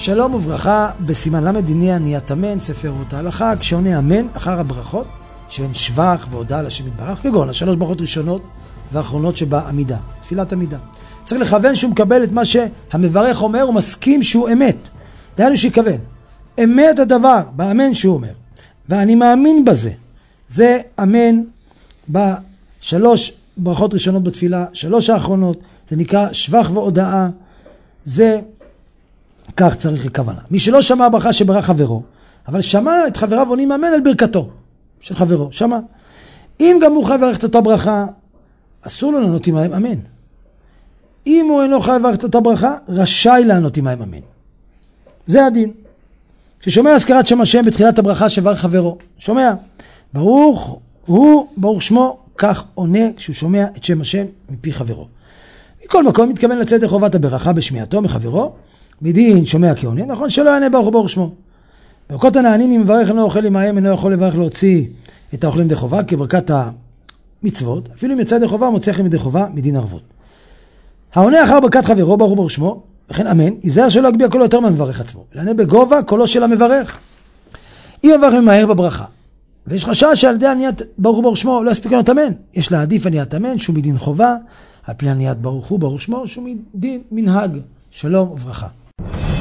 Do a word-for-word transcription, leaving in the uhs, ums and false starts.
שלום וברכה, בסימן למד דיני עניית אמן, ספר רות ההלכה, כשעונה אמן אחר הברכות, שהן שבח והודעה לשם יתברך, כגון השלוש ברכות ראשונות ואחרונות שבה עמידה, תפילת עמידה. צריך לכוון שהוא מקבל את מה שהמברך אומר, הוא מסכים שהוא אמת. דיינו שיכוון. אמת הדבר, באמן שהוא אומר. ואני מאמין בזה. זה אמן בשלוש ברכות ראשונות בתפילה, שלוש האחרונות, זה נקרא שבח והודעה, זה כך צריך לכוונה. מי שלא שמע ברכה שברך חברו, אבל שמע את חבריו עונים אמן על ברכתו של חברו, שמע. אם גם הוא חייב לברך את אותה ברכה, אסור לו לענות עמהם אמן. אם הוא אינו חייב לברך את אותה ברכה, רשאי לענות עמהם אמן. זה הדין. כששומע הזכרת שם השם בתחילת הברכה שברך חברו, שומע, ברוך הוא, ברוך שמו, כך עונה כשהוא שומע את שם השם מפי חברו. מכל מקום מתכוון לצאת לחובת הברכה בשמיעתו מחברו, מדין שומע כעונה, נכון שלא יענה ברוך הוא ברוך שמו. ברכות הנענין אם מברך אינו אוכל עמהם, אינו יכול לברך להוציא את האוכלים די חובה כברכת המצוות, אפילו אם יצא די חובה מוציא לכם ידי חובה מדין ערבות. העונה אחר ברכת חברו ברוך הוא ברוך שמו, וכן אמן, ייזהר שלא יגביה קולו יותר מהמברך עצמו, לענה בגובה קולו של המברך. אם מברך ממהר בברכה, ויש חשש שעל ידי עניית ברוך הוא ברוך שמו לא יספיק לענות אמן, יש להעדיף עניית אמן שהוא מדין חובה, על פני עניית ברוך הוא ברוך שמו שהוא מדין מנהג. שלום וברכה.